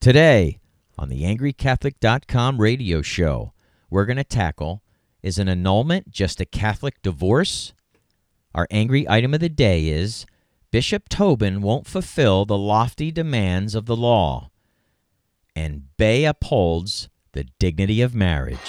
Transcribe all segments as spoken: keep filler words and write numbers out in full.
Today, on the Angry Catholic dot com radio show, we're going to tackle, is an annulment just a Catholic divorce? Our angry item of the day is, Bishop Tobin won't fulfill the lofty demands of the law. And Bay upholds the dignity of marriage.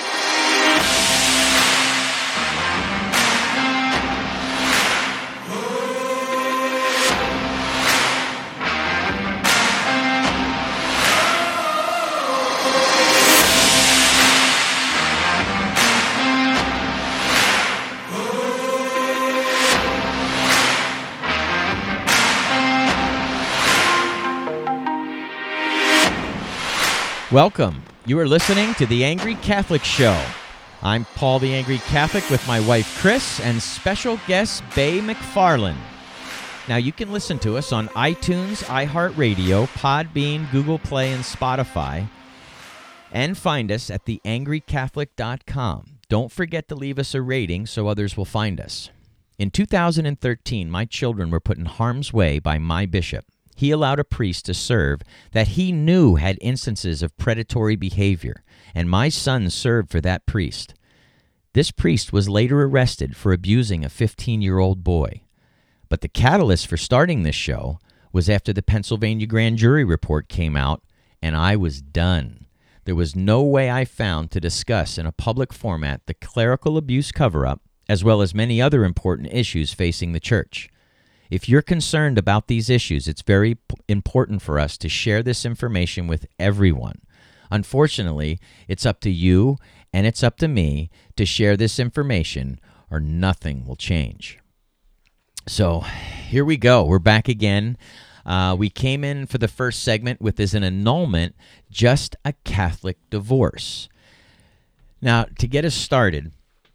Welcome. You are listening to The Angry Catholic Show. I'm Paul the Angry Catholic with my wife Chris and special guest Bay McFarland. Now you can listen to us on iTunes, iHeartRadio, Podbean, Google Play, and Spotify. And find us at the angry catholic dot com. Don't forget to leave us a rating so others will find us. In two thousand thirteen, my children were put in harm's way by my bishop. He allowed a priest to serve that he knew had instances of predatory behavior, and my son served for that priest. This priest was later arrested for abusing a fifteen-year-old boy. But the catalyst for starting this show was after the Pennsylvania grand jury report came out, and I was done. There was no way I found to discuss in a public format the clerical abuse cover-up, as well as many other important issues facing the church. If you're concerned about these issues, it's very p- important for us to share this information with everyone. Unfortunately, it's up to you and it's up to me to share this information or nothing will change. So here we go. We're back again. Uh, we came in for the first segment with Is an Annulment just a Catholic divorce? Now, to get us started,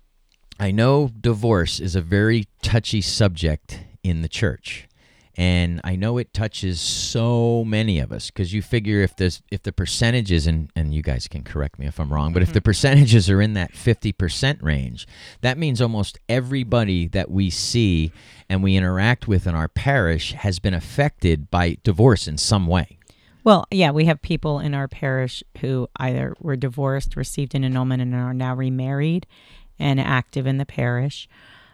I know divorce is a very touchy subject in the church, and I know it touches so many of us because you figure if there's if the percentages, and, and you guys can correct me if I'm wrong, but mm-hmm. if the percentages are in that fifty percent range, that means almost everybody that we see and we interact with in our parish has been affected by divorce in some way. Well, yeah, we have people in our parish who either were divorced, received an annulment, and are now remarried and active in the parish,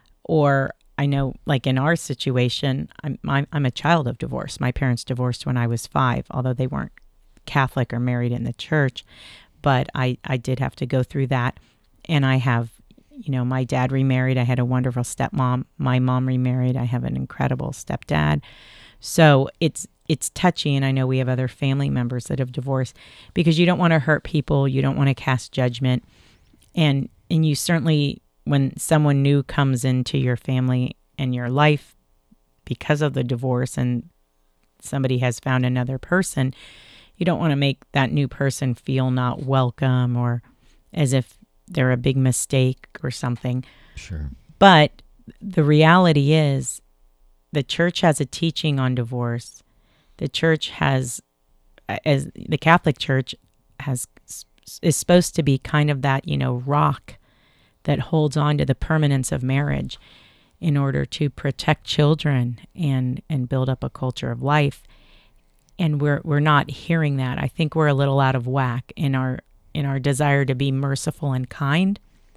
or I know, like in our situation, I'm, I'm I'm a child of divorce. My parents divorced when I was five, although they weren't Catholic or married in the church. But I, I did have to go through that. And I have, you know, my dad remarried. I had a wonderful stepmom. My mom remarried. I have an incredible stepdad. So it's it's touchy. And I know we have other family members that have divorced because you don't want to hurt people. You don't want to cast judgment. And and you certainly, when someone new comes into your family and your life because of the divorce and somebody has found another person, you don't want to make that new person feel not welcome or as if they're a big mistake or something. Sure. But the reality is the church has a teaching on divorce. The church has, as the Catholic Church has, is supposed to be kind of that, you know, rock that holds on to the permanence of marriage in order to protect children and, and build up a culture of life. And we're we're not hearing that. I think we're a little out of whack in our in our desire to be merciful and kind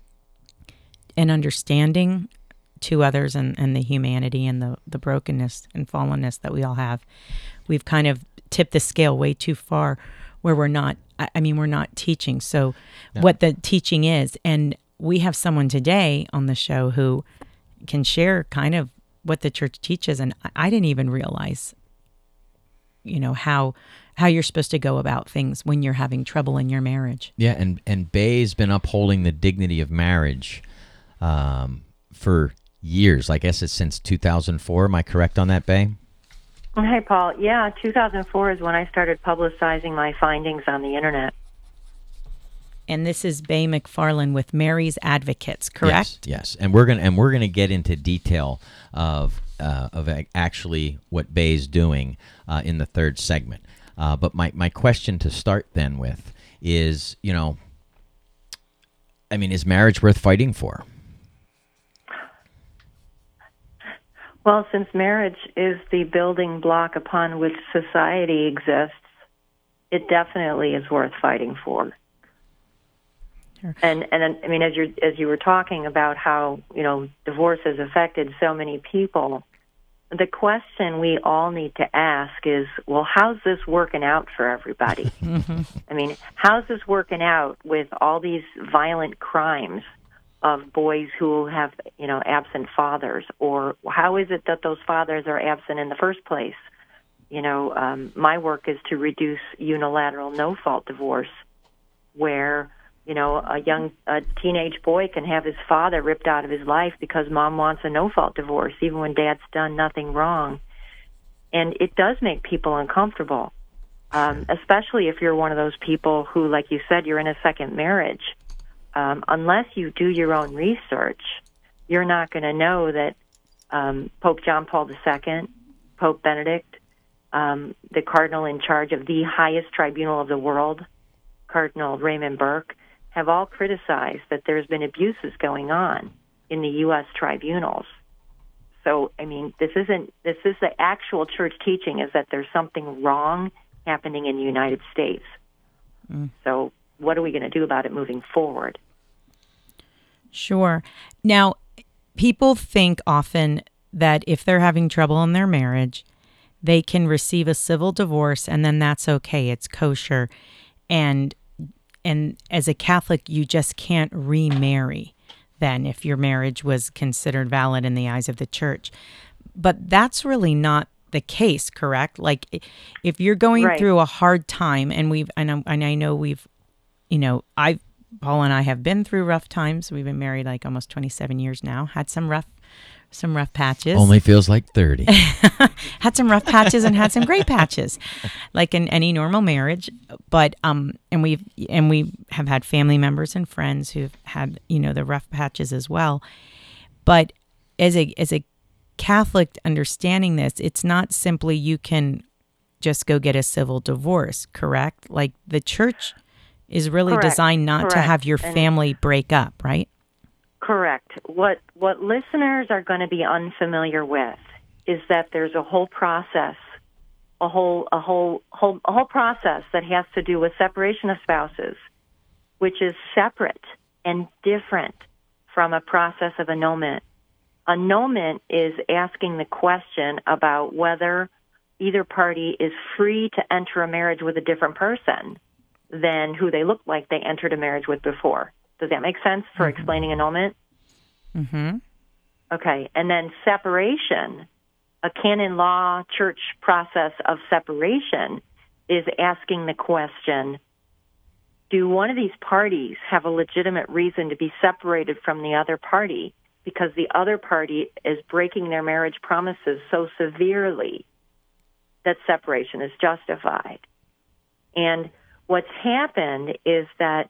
and understanding to others and, and the humanity and the, the brokenness and fallenness that we all have. We've kind of tipped the scale way too far where we're not, I mean, we're not teaching. So no. What the teaching is, and we have someone today on the show who can share kind of what the church teaches. And I didn't even realize, you know, how how you're supposed to go about things when you're having trouble in your marriage. Yeah, and, and Bay's been upholding the dignity of marriage um, for years. I guess it's since two thousand four. Am I correct on that, Bay? Hey, Paul. Yeah, two thousand four is when I started publicizing my findings on the internet. And this is Bay McFarland with Mary's Advocates, correct? Yes, yes. And we're gonna and we're gonna get into detail of uh, of actually what Bay's doing uh, in the third segment. Uh, but my, my question to start then with is, you know, I mean, is marriage worth fighting for? Well, since marriage is the building block upon which society exists, it definitely is worth fighting for. Sure. And and I mean, as you as you were talking about how, you know, divorce has affected so many people, the question we all need to ask is, well, how's this working out for everybody? Mm-hmm. I mean, how's this working out with all these violent crimes of boys who have, you know, absent fathers? Or how is it that those fathers are absent in the first place? You know, um, my work is to reduce unilateral no-fault divorce, where, you know, a young a teenage boy can have his father ripped out of his life because mom wants a no-fault divorce, even when dad's done nothing wrong. And it does make people uncomfortable, um, especially if you're one of those people who, like you said, you're in a second marriage. Um, unless you do your own research, you're not going to know that um, Pope John Paul the Second, Pope Benedict, um, the cardinal in charge of the highest tribunal of the world, Cardinal Raymond Burke, have all criticized that there's been abuses going on in the U S tribunals. So, I mean, this isn't, this is the actual church teaching, is that there's something wrong happening in the United States. Mm. So what are we going to do about it moving forward? Sure. Now, people think often that if they're having trouble in their marriage, they can receive a civil divorce and then that's okay. It's kosher. And and as a Catholic, you just can't remarry then if your marriage was considered valid in the eyes of the church. But that's really not the case, correct? Like if you're going right. through a hard time, and we've and, I'm, and I know we've, you know, I've Paul and I have been through rough times. We've been married like almost twenty-seven years now. Had some rough, some rough patches. Only feels like thirty. Had some rough patches and had some great patches, like in any normal marriage. But um, and we've and we have had family members and friends who've had, you know, the rough patches as well. But as a as a Catholic, understanding this, it's not simply you can just go get a civil divorce, correct? Like the church is really Correct. designed not Correct. to have your And family break up, right? Correct. What what listeners are going to be unfamiliar with is that there's a whole process, a whole a whole whole a whole process that has to do with separation of spouses, which is separate and different from a process of annulment. Annulment is asking the question about whether either party is free to enter a marriage with a different person than who they looked like they entered a marriage with before. Does that make sense for mm-hmm. explaining annulment? Mm-hmm. Okay. And then separation, a canon law church process of separation, is asking the question, do one of these parties have a legitimate reason to be separated from the other party because the other party is breaking their marriage promises so severely that separation is justified? And what's happened is that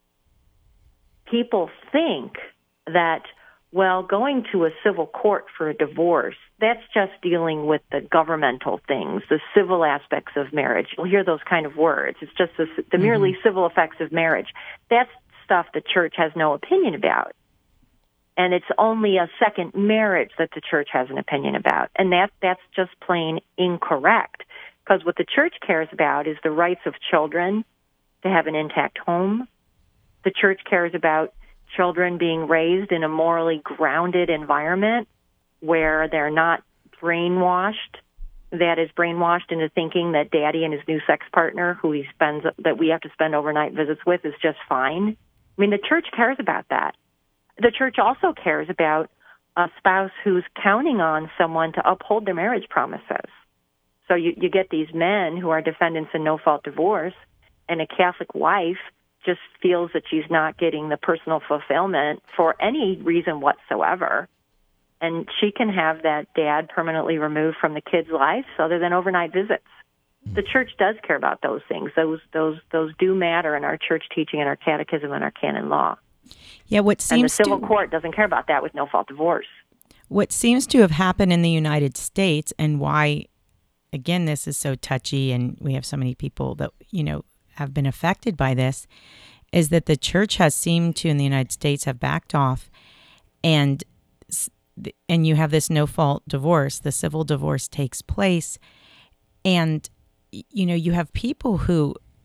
people think that, well, going to a civil court for a divorce, that's just dealing with the governmental things, the civil aspects of marriage. You'll hear those kind of words. It's just the, the mm-hmm. merely civil effects of marriage. That's stuff the church has no opinion about. And it's only a second marriage that the church has an opinion about. And that that's just plain incorrect. Because what the church cares about is the rights of children to have an intact home. The church cares about children being raised in a morally grounded environment where they're not brainwashed, that is brainwashed into thinking that daddy and his new sex partner, who he spends, that we have to spend overnight visits with, is just fine. I mean, the church cares about that. The church also cares about a spouse who's counting on someone to uphold their marriage promises. So you, you get these men who are defendants in no-fault divorce, and a Catholic wife just feels that she's not getting the personal fulfillment for any reason whatsoever. And she can have that dad permanently removed from the kid's life other than overnight visits. The church does care about those things. Those those those do matter in our church teaching and our catechism and our canon law. Yeah, what seems and the civil to, court doesn't care about that with no-fault divorce. What seems to have happened in the United States, and why, again, this is so touchy, and we have so many people that, you know, have been affected by this, is that the church has seemed to, in the United States, have backed off, and and you have this no-fault divorce. The civil divorce takes place, and, you know, you have people who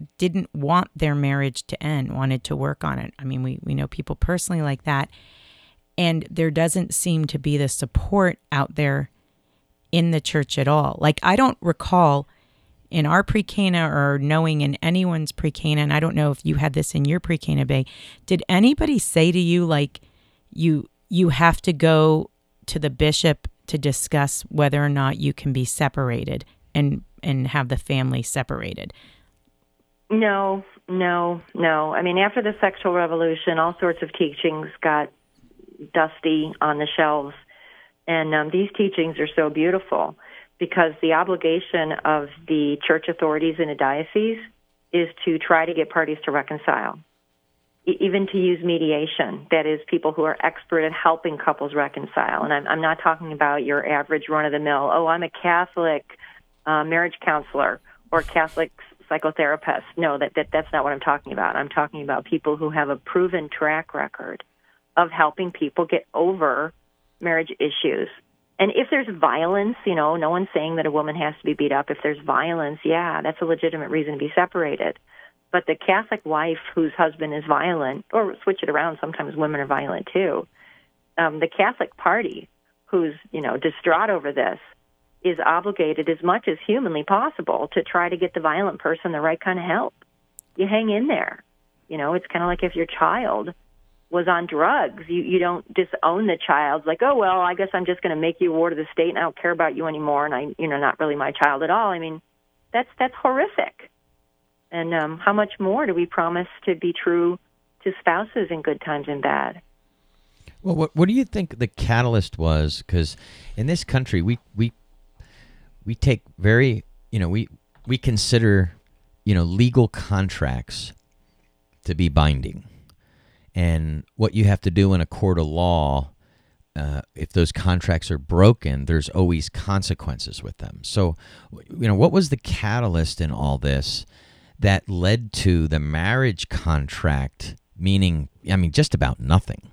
didn't want their marriage to end, wanted to work on it. I mean, we, we know people personally like that. And there doesn't seem to be the support out there in the church at all. Like, I don't recall in our pre-Cana or knowing in anyone's pre-Cana, and I don't know if you had this in your pre-Cana, Bay, did anybody say to you, like, you you have to go to the bishop to discuss whether or not you can be separated and and have the family separated? No, no, no. I mean, after the sexual revolution, all sorts of teachings got dusty on the shelves. And um, these teachings are so beautiful because the obligation of the church authorities in a diocese is to try to get parties to reconcile, e- even to use mediation. That is, people who are expert at helping couples reconcile. And I'm, I'm not talking about your average run-of-the-mill, oh, I'm a Catholic uh, marriage counselor or Catholic psychotherapist. No, that, that that's not what I'm talking about. I'm talking about people who have a proven track record of helping people get over marriage issues. And if there's violence, you know, no one's saying that a woman has to be beat up. If there's violence, yeah, that's a legitimate reason to be separated. But the Catholic wife whose husband is violent, or switch it around, sometimes women are violent too, um, the Catholic party who's, you know, distraught over this is obligated as much as humanly possible to try to get the violent person the right kind of help. You hang in there. You know, it's kind of like if your child was on drugs, you, you don't disown the child, like, oh, well, I guess I'm just going to make you a ward of the state and I don't care about you anymore and I, you know, not really my child at all. I mean, that's that's horrific. And um, how much more do we promise to be true to spouses in good times and bad? Well, what what do you think the catalyst was? Because in this country, we we we take very, you know, we we consider, you know, legal contracts to be binding. And what you have to do in a court of law, uh, if those contracts are broken, there's always consequences with them. So, you know, what was the catalyst in all this that led to the marriage contract meaning, I mean, just about nothing?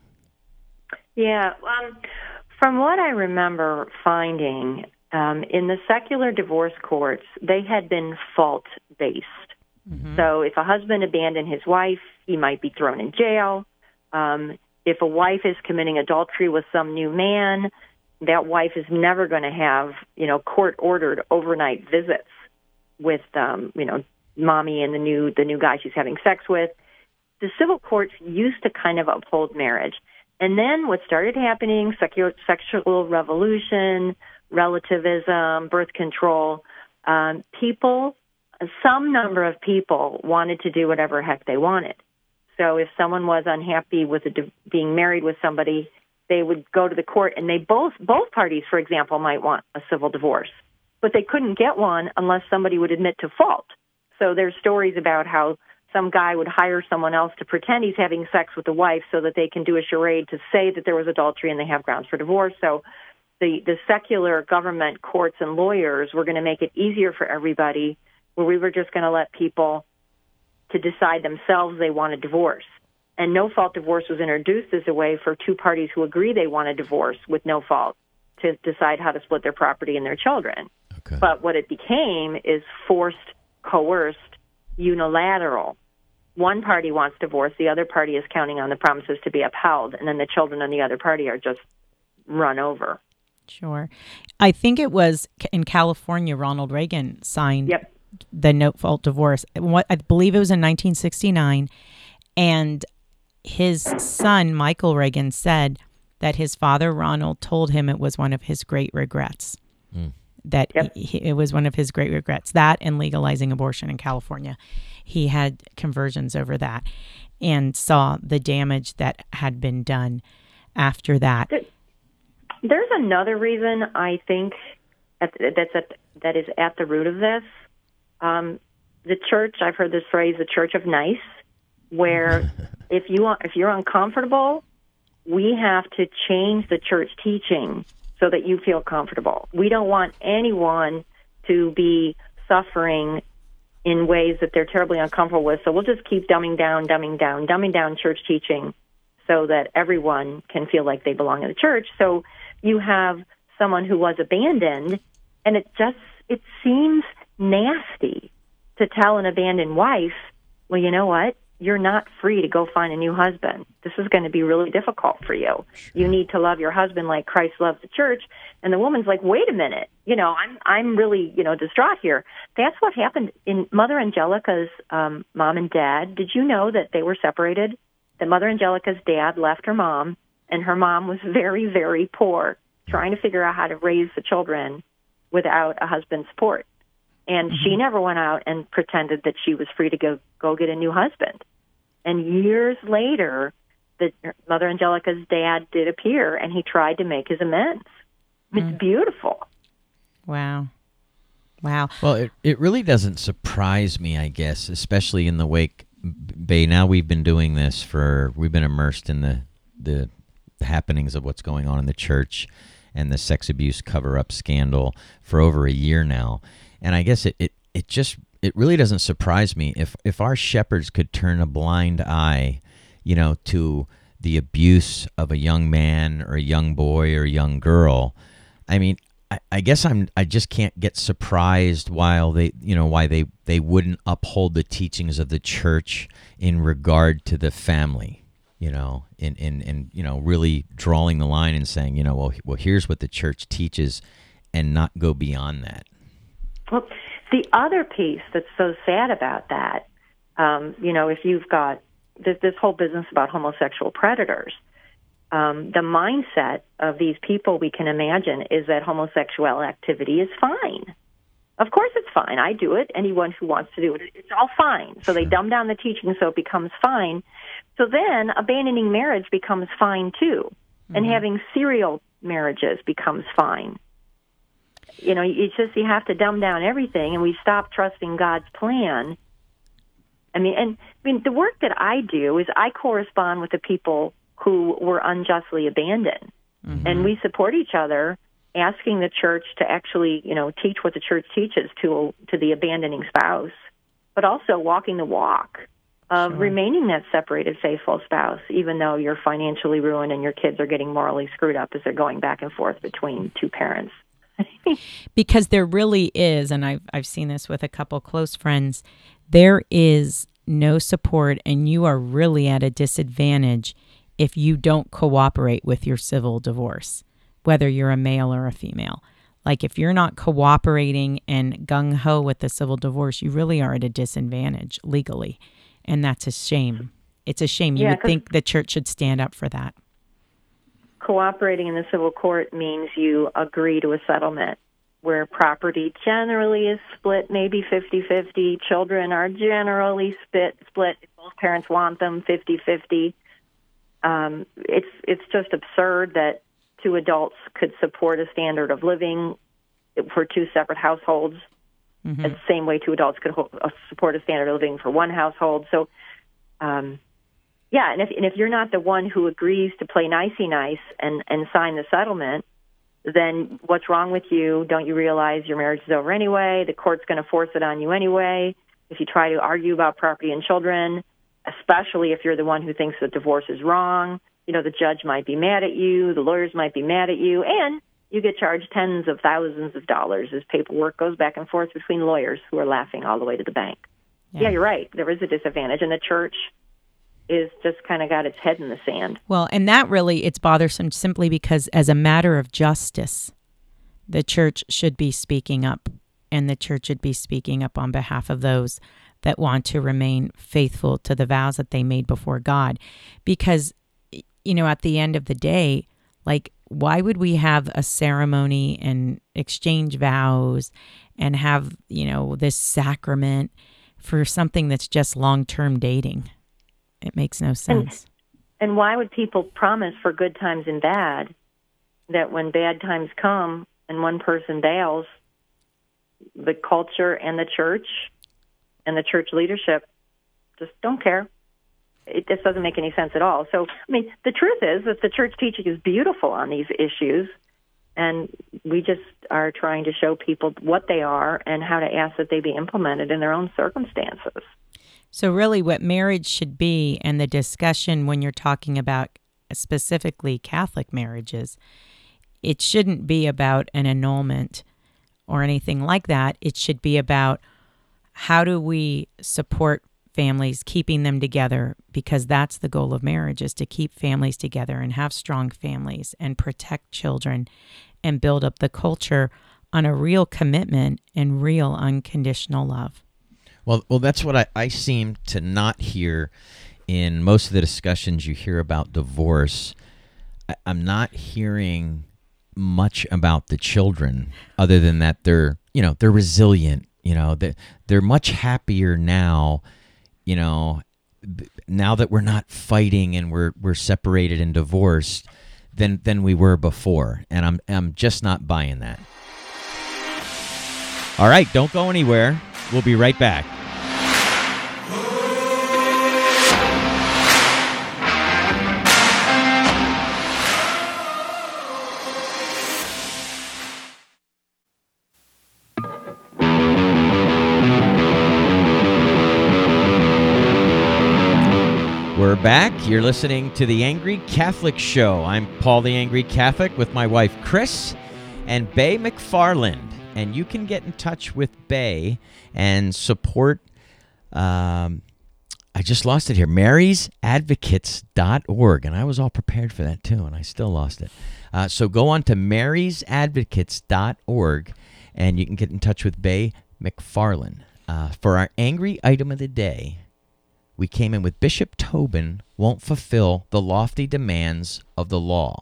Yeah, um, from what I remember finding, um, in the secular divorce courts, they had been fault-based. Mm-hmm. So if a husband abandoned his wife, he might be thrown in jail. Um, if a wife is committing adultery with some new man, that wife is never going to have, you know, court-ordered overnight visits with, um, you know, mommy and the new the new guy she's having sex with. The civil courts used to kind of uphold marriage. And then what started happening, secular, sexual revolution, relativism, birth control, um, people, some number of people wanted to do whatever heck they wanted. So if someone was unhappy with a, being married with somebody, they would go to the court, and they both both parties, for example, might want a civil divorce, but they couldn't get one unless somebody would admit to fault. So there's stories about how some guy would hire someone else to pretend he's having sex with the wife so that they can do a charade to say that there was adultery and they have grounds for divorce. So the, the secular government, courts, and lawyers were going to make it easier for everybody, where we were just going to let people to decide themselves they want a divorce. And no-fault divorce was introduced as a way for two parties who agree they want a divorce with no fault to decide how to split their property and their children. Okay. But what it became is forced, coerced, unilateral. One party wants divorce, the other party is counting on the promises to be upheld, and then the children on the other party are just run over. Sure. I think it was in California, Ronald Reagan signed Yep. the no-fault divorce. What I believe it was in nineteen sixty-nine, and his son, Michael Reagan, said that his father, Ronald, told him it was one of his great regrets. Mm. That Yep. he, it was one of his great regrets, that and legalizing abortion in California. He had conversions over that and saw the damage that had been done after that. There's another reason I think at, that's at, that is at the root of this. Um, the church, I've heard this phrase, the church of nice, where if you want, if you're uncomfortable, we have to change the church teaching so that you feel comfortable. We don't want anyone to be suffering in ways that they're terribly uncomfortable with, so we'll just keep dumbing down, dumbing down, dumbing down church teaching so that everyone can feel like they belong in the church. So you have someone who was abandoned, and it just, it seems nasty to tell an abandoned wife, well, you know what? You're not free to go find a new husband. This is going to be really difficult for you. You need to love your husband like Christ loves the church. And the woman's like, wait a minute. You know, I'm I'm really, you know, distraught here. That's what happened in Mother Angelica's um, mom and dad. Did you know that they were separated? That Mother Angelica's dad left her mom, and her mom was very, very poor, trying to figure out how to raise the children without a husband's support. And mm-hmm. she never went out and pretended that she was free to go, go get a new husband. And years later, the Mother Angelica's dad did appear, and he tried to make his amends. It's mm. beautiful. Wow. Wow. Well, it, it really doesn't surprise me, I guess, especially in the wake, Bay, now we've been doing this for, we've been immersed in the, the happenings of what's going on in the church and the sex abuse cover-up scandal for over a year now. And I guess it, it, it just, it really doesn't surprise me if, if our shepherds could turn a blind eye, you know, to the abuse of a young man or a young boy or a young girl. I mean, I, I guess I'm, I just can't get surprised while they, you know, why they, they wouldn't uphold the teachings of the church in regard to the family, you know, in, in, in, you know, really drawing the line and saying, you know, well, well, here's what the church teaches and not go beyond that. Well, the other piece that's so sad about that, um, you know, if you've got this, this whole business about homosexual predators, um, the mindset of these people, we can imagine, is that homosexual activity is fine. Of course it's fine. I do it. Anyone who wants to do it, it's all fine. So they dumb down the teaching so it becomes fine. So then abandoning marriage becomes fine too. Mm-hmm. And having serial marriages becomes fine. You know, it's just you have to dumb down everything, and we stop trusting God's plan. I mean, and I mean, the work that I do is I correspond with the people who were unjustly abandoned, mm-hmm. and we support each other, asking the church to actually, you know, teach what the church teaches to to the abandoning spouse, but also walking the walk of sure. remaining that separated, faithful spouse, even though you're financially ruined and your kids are getting morally screwed up as they're going back and forth between two parents. Because there really is, and I've, I've seen this with a couple close friends, there is no support, and you are really at a disadvantage if you don't cooperate with your civil divorce, whether you're a male or a female. Like if you're not cooperating and gung-ho with the civil divorce, you really are at a disadvantage legally, and that's a shame. It's a shame. You yeah, would think the church should stand up for that. Cooperating in the civil court means you agree to a settlement where property generally is split, maybe fifty-fifty. Children are generally split, split if both parents want them, fifty-fifty. Um, it's it's just absurd that two adults could support a standard of living for two separate households. Mm-hmm. The same way two adults could ho- support a standard of living for one household. So, um, yeah, and if and if you're not the one who agrees to play nicey nice and, and sign the settlement, then what's wrong with you? Don't you realize your marriage is over anyway? The court's going to force it on you anyway. If you try to argue about property and children, especially if you're the one who thinks that divorce is wrong, you know, the judge might be mad at you, the lawyers might be mad at you, and you get charged tens of thousands of dollars as paperwork goes back and forth between lawyers who are laughing all the way to the bank. Yeah, yeah you're right. There is a disadvantage, and the church is just kind of got its head in the sand. Well, and that really, it's bothersome simply because as a matter of justice, the church should be speaking up, and the church should be speaking up on behalf of those that want to remain faithful to the vows that they made before God. Because, you know, at the end of the day, like, why would we have a ceremony and exchange vows and have, you know, this sacrament for something that's just long-term dating? It makes no sense. And, and why would people promise for good times and bad that when bad times come and one person bails, the culture and the church and the church leadership just don't care? It just doesn't make any sense at all. So, I mean, the truth is that the church teaching is beautiful on these issues, and we just are trying to show people what they are and how to ask that they be implemented in their own circumstances. So really what marriage should be, and the discussion when you're talking about specifically Catholic marriages, it shouldn't be about an annulment or anything like that. It should be about how do we support families, keeping them together? Because that's the goal of marriage, is to keep families together and have strong families and protect children and build up the culture on a real commitment and real unconditional love. Well, well, that's what I, I seem to not hear in most of the discussions you hear about divorce. I, I'm not hearing much about the children, other than that they're, you know, they're resilient. You know, they're, they're much happier now, you know, now that we're not fighting and we're we're separated and divorced than than we were before. And I'm I'm just not buying that. All right, don't go anywhere. We'll be right back. We're back. You're listening to The Angry Catholic Show. I'm Paul the Angry Catholic with my wife, Chris, and Bay McFarland. And you can get in touch with Bay and support, um, I just lost it here, marys advocates dot org. And I was all prepared for that, too, and I still lost it. Uh, so go on to marys advocates dot org, and you can get in touch with Bay McFarland. Uh, for our angry item of the day, we came in with Bishop Tobin won't fulfill the lofty demands of the law.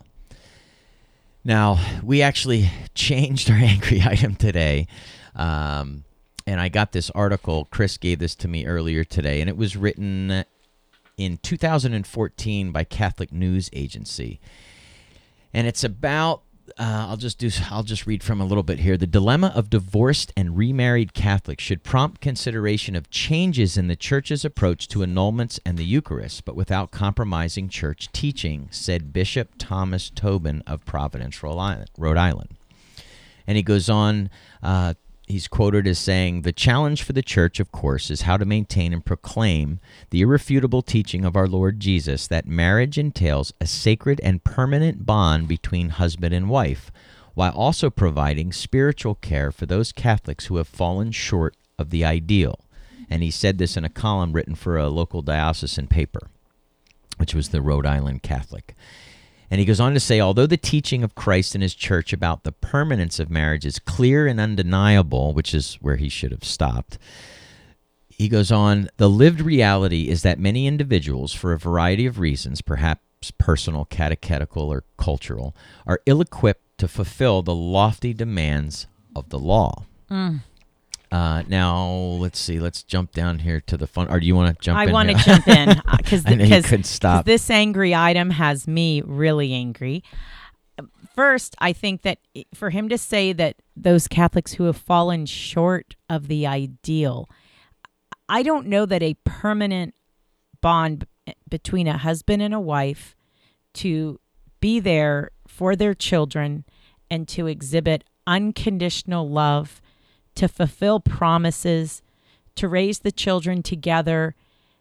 Now, we actually changed our angry item today, um, and I got this article. Chris gave this to me earlier today, and it was written in two thousand fourteen by Catholic News Agency. And it's about, uh, I'll just do, I'll just read from a little bit here. The dilemma of divorced and remarried Catholics should prompt consideration of changes in the Church's approach to annulments and the Eucharist, but without compromising Church teaching, said Bishop Thomas Tobin of Providence, Rhode Island. And he goes on, uh, he's quoted as saying, "The challenge for the Church, of course, is how to maintain and proclaim the irrefutable teaching of our Lord Jesus that marriage entails a sacred and permanent bond between husband and wife, while also providing spiritual care for those Catholics who have fallen short of the ideal." And he said this in a column written for a local diocesan paper, which was the Rhode Island Catholic. And he goes on to say, although the teaching of Christ and his church about the permanence of marriage is clear and undeniable, which is where he should have stopped, he goes on, the lived reality is that many individuals, for a variety of reasons, perhaps personal, catechetical, or cultural, are ill-equipped to fulfill the lofty demands of the law. Mm. Uh, now, let's see. Let's jump down here to the fun. Or do you want to jump I in? I want to here? jump in because I know you couldn't stop. This angry item has me really angry. First, I think that for him to say that those Catholics who have fallen short of the ideal, I don't know that a permanent bond between a husband and a wife to be there for their children and to exhibit unconditional love, to fulfill promises, to raise the children together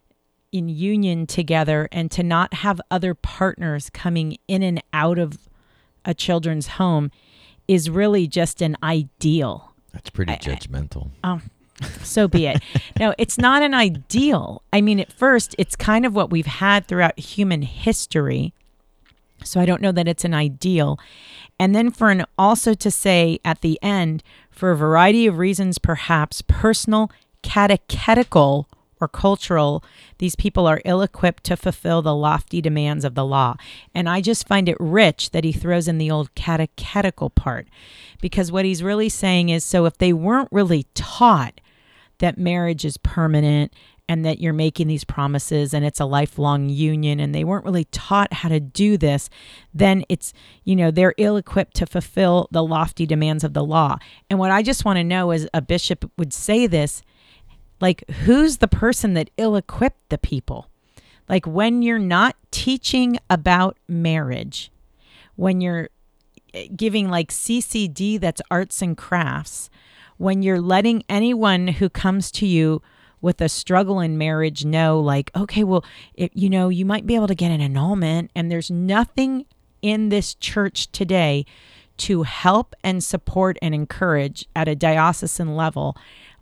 in union together, and to not have other partners coming in and out of a children's home is really just an ideal. That's pretty judgmental. I, I, oh, so be it. No, it's not an ideal. I mean, at first, it's kind of what we've had throughout human history. So I don't know that it's an ideal. And then for an also to say at the end, for a variety of reasons, perhaps personal, catechetical, or cultural, these people are ill-equipped to fulfill the lofty demands of the law. And I just find it rich that he throws in the old catechetical part, because what he's really saying is, so if they weren't really taught that marriage is permanent and that you're making these promises and it's a lifelong union, and they weren't really taught how to do this, then it's, you know, they're ill-equipped to fulfill the lofty demands of the law. And what I just want to know is, a bishop would say this, like, who's the person that ill-equipped the people? Like, when you're not teaching about marriage, when you're giving like C C D, that's arts and crafts, when you're letting anyone who comes to you with a struggle in marriage know, like, okay, well, it, you know, you might be able to get an annulment, and there's nothing in this church today to help and support and encourage at a diocesan level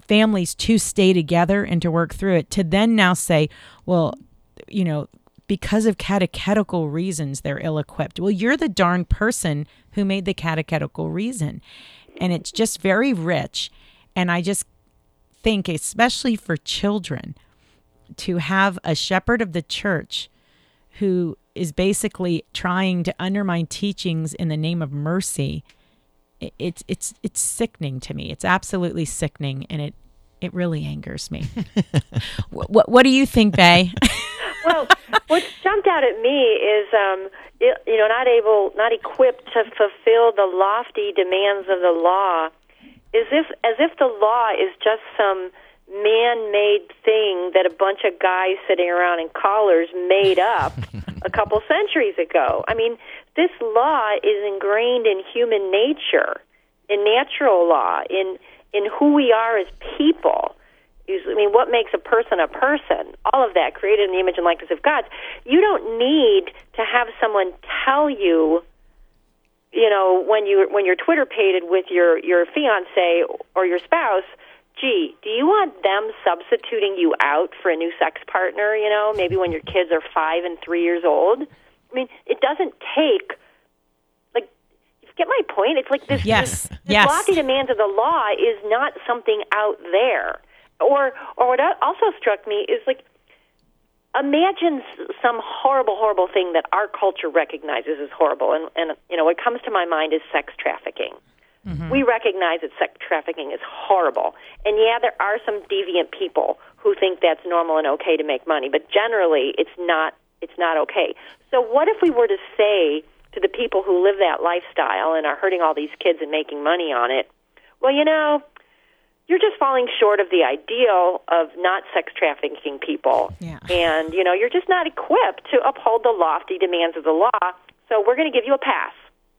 families to stay together and to work through it, to then now say, well, you know, because of catechetical reasons, they're ill-equipped. Well, you're the darn person who made the catechetical reason. And it's just very rich. And I just think, especially for children, to have a shepherd of the church who is basically trying to undermine teachings in the name of mercy, it's it's it's sickening to me. It's absolutely sickening, and it it really angers me. what, what what do you think, Bay? Well, what jumped out at me is, um, it, you know, not able, not equipped to fulfill the lofty demands of the law, as if as if the law is just some man-made thing that a bunch of guys sitting around in collars made up a couple centuries ago. I mean, this law is ingrained in human nature, in natural law, in in who we are as people. I mean, what makes a person a person? All of that, created in the image and likeness of God. You don't need to have someone tell you, you know, when you when you're Twitter pated with your your fiance or your spouse, gee, do you want them substituting you out for a new sex partner? You know, maybe when your kids are five and three years old. I mean, it doesn't take. Like, you get my point? It's like this. Yes. This, this yes. lofty demands of the law is not something out there. Or, or what also struck me is, like, imagine some horrible, horrible thing that our culture recognizes as horrible. And, and you know, what comes to my mind is sex trafficking. Mm-hmm. We recognize that sex trafficking is horrible. And, yeah, there are some deviant people who think that's normal and okay to make money. But generally, it's not, it's not okay. So what if we were to say to the people who live that lifestyle and are hurting all these kids and making money on it, well, you know, you're just falling short of the ideal of not sex trafficking people. Yeah. And, you know, you're just not equipped to uphold the lofty demands of the law, so we're going to give you a pass.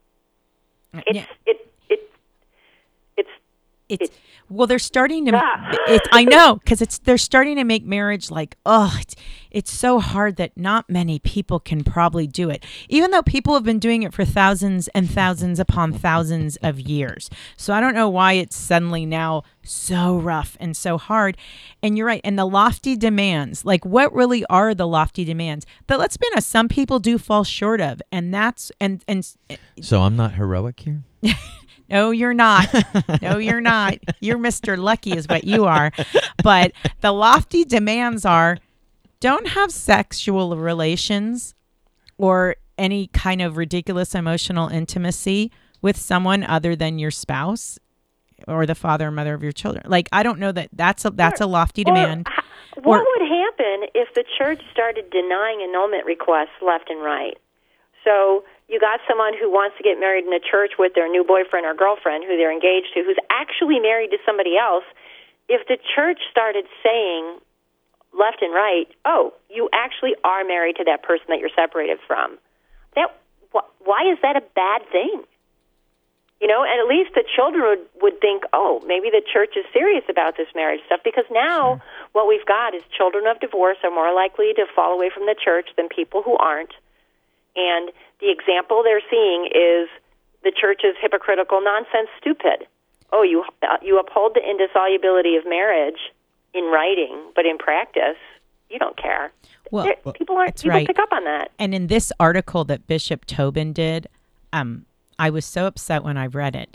It's, yeah. it, it, it's, It's it, well, they're starting to. Ah. It, I know, because it's they're starting to make marriage like, oh, it's it's so hard that not many people can probably do it, even though people have been doing it for thousands and thousands upon thousands of years. So I don't know why it's suddenly now so rough and so hard. And you're right. And the lofty demands, like, what really are the lofty demands? But let's be honest, some people do fall short of, and that's and and. So I'm not heroic here? No, you're not. No, you're not. You're Mister Lucky is what you are. But the lofty demands are, don't have sexual relations or any kind of ridiculous emotional intimacy with someone other than your spouse or the father or mother of your children. Like, I don't know that that's a, that's a lofty demand. Or, what or, would happen if the church started denying annulment requests left and right? So you got someone who wants to get married in a church with their new boyfriend or girlfriend who they're engaged to, who's actually married to somebody else. If the church started saying left and right, oh, you actually are married to that person that you're separated from, that wh- why is that a bad thing? You know, and at least the children would, would think, oh, maybe the church is serious about this marriage stuff, because now sure. what we've got is children of divorce are more likely to fall away from the church than people who aren't. And the example they're seeing is the church's hypocritical nonsense stupid. Oh, you uh, you uphold the indissolubility of marriage in writing, but in practice, you don't care. Well, well people aren't people right. pick up on that. And in this article that Bishop Tobin did, um, I was so upset when I read it.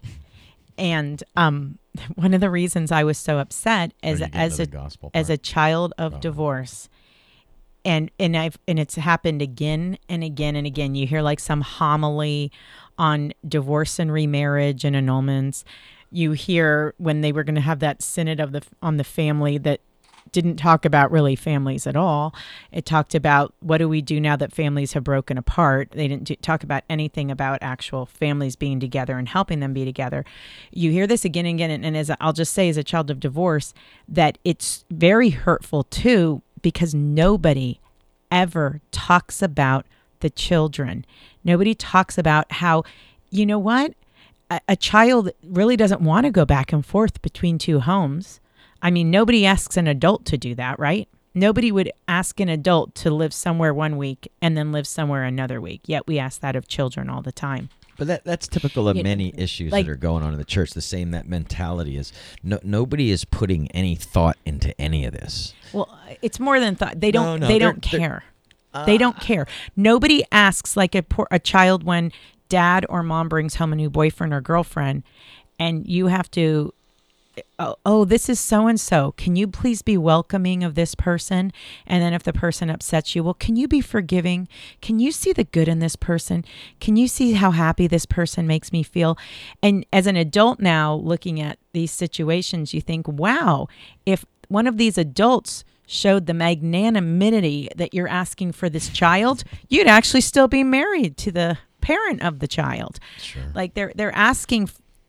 And um, one of the reasons I was so upset is as a as a child of oh. divorce. And and I've and it's happened again and again and again. You hear like some homily on divorce and remarriage and annulments. You hear when they were going to have that synod of the on the family that didn't talk about really families at all. It talked about what do we do now that families have broken apart. They didn't do, talk about anything about actual families being together and helping them be together. You hear this again and again. And, and as I'll just say, as a child of divorce, that it's very hurtful too, because nobody ever talks about the children. Nobody talks about how, you know what, a, a child really doesn't want to go back and forth between two homes. I mean, nobody asks an adult to do that, right? Nobody would ask an adult to live somewhere one week and then live somewhere another week. Yet we ask that of children all the time. But that that's typical of You- many issues like- that are going on in the church. The same that mentality is no nobody is putting any thought into any of this. Well, it's more than thought. They don't. No, no, they they're- don't they're- care. They don't care. Nobody asks like a poor, a child when dad or mom brings home a new boyfriend or girlfriend, and you have to. Oh, oh, this is so and so. Can you please be welcoming of this person? And then if the person upsets you, well, can you be forgiving? Can you see the good in this person? Can you see how happy this person makes me feel? And as an adult now, looking at these situations, you think, wow, if one of these adults showed the magnanimity that you're asking for this child, you'd actually still be married to the parent of the child. Sure. Like they're they're asking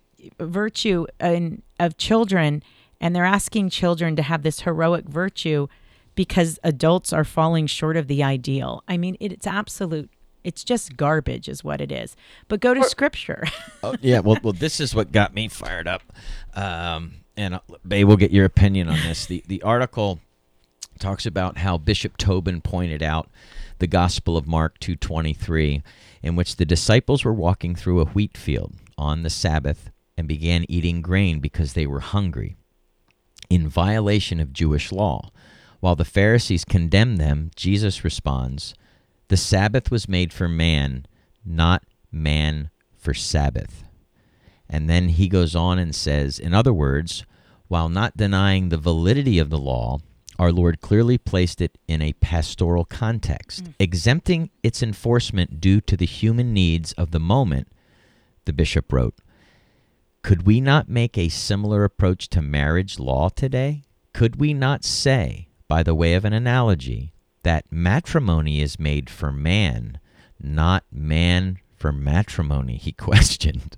virtue in, of children, and they're asking children to have this heroic virtue because adults are falling short of the ideal. I mean, it, it's absolute. It's just garbage is what it is. But go to scripture. Oh, yeah, well, well, this is what got me fired up. Um, and uh, Bay, we'll get your opinion on this. The the article talks about how Bishop Tobin pointed out the Gospel of Mark two twenty-three, in which the disciples were walking through a wheat field on the Sabbath and began eating grain because they were hungry, in violation of Jewish law. While the Pharisees condemned them, Jesus responds, "The Sabbath was made for man, not man for Sabbath." And then he goes on and says, in other words, while not denying the validity of the law, our Lord clearly placed it in a pastoral context, mm. exempting its enforcement due to the human needs of the moment, the bishop wrote. Could we not make a similar approach to marriage law today? Could we not say, by the way of an analogy, that matrimony is made for man, not man for matrimony? He questioned.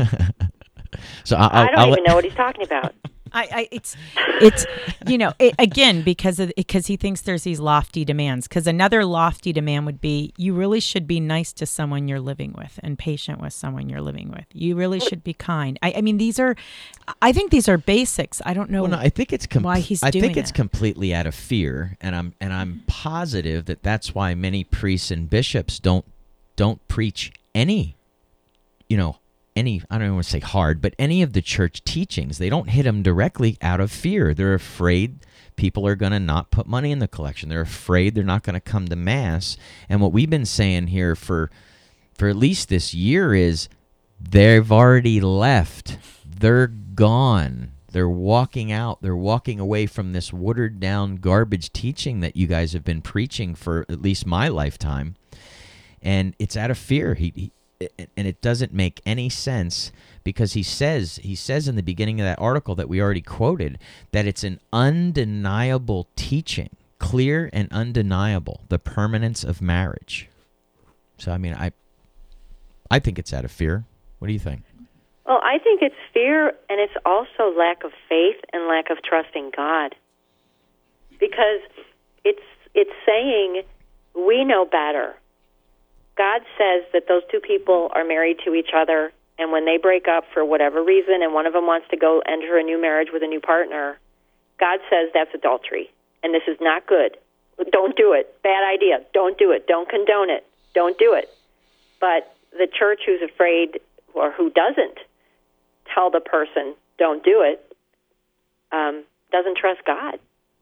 so I'll, I don't I'll, even know what he's talking about. I, I, it's, it's, you know, it, again, because of, because he thinks there's these lofty demands. Because another lofty demand would be, you really should be nice to someone you're living with and patient with someone you're living with. You really should be kind. I, I mean, these are, I think these are basics. I don't know. Well, no, I think it's com- why he's I doing think it's that. completely out of fear, and I'm and I'm positive that that's why many priests and bishops don't don't preach any, you know. Any, I don't even want to say hard, but any of the church teachings, they don't hit them directly out of fear. They're afraid people are going to not put money in the collection. They're afraid they're not going to come to Mass. And what we've been saying here for for at least this year is they've already left. They're gone. They're walking out. They're walking away from this watered down garbage teaching that you guys have been preaching for at least my lifetime. And it's out of fear. He, he And it doesn't make any sense because he says he says in the beginning of that article that we already quoted that it's an undeniable teaching, clear and undeniable, the permanence of marriage. So, I mean, I I think it's out of fear. What do you think? Well, I think it's fear, and it's also lack of faith and lack of trust in God. Because it's it's saying we know better. God says that those two people are married to each other, and when they break up for whatever reason and one of them wants to go enter a new marriage with a new partner, God says that's adultery, and this is not good. Don't do it. Bad idea. Don't do it. Don't condone it. Don't do it. But the church who's afraid or who doesn't tell the person don't do it um, doesn't trust God.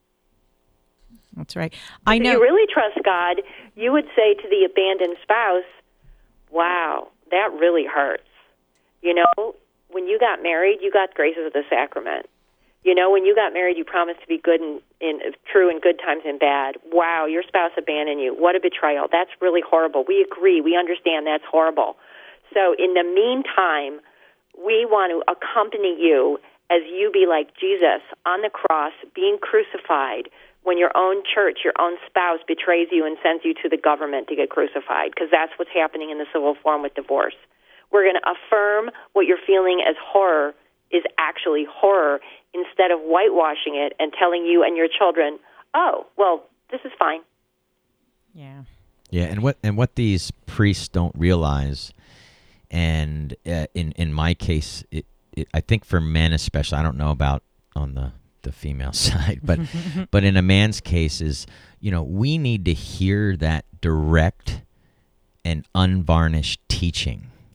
That's right. I if know. you really trust God, you would say to the abandoned spouse, wow, that really hurts. You know, when you got married, you got graces of the sacrament. You know, when you got married, you promised to be good and in, true in good times and bad. Wow, your spouse abandoned you. What a betrayal. That's really horrible. We agree. We understand that's horrible. So in the meantime, we want to accompany you as you be like Jesus on the cross, being crucified, when your own church, your own spouse betrays you and sends you to the government to get crucified, because that's what's happening in the civil form with divorce. We're going to affirm what you're feeling as horror is actually horror instead of whitewashing it and telling you and your children, oh, well, this is fine. Yeah. Yeah, and what and what these priests don't realize, and uh, in, in my case, it, it, I think for men especially, I don't know about on the the female side, but but in a man's case is, you know, we need to hear that direct and unvarnished teaching.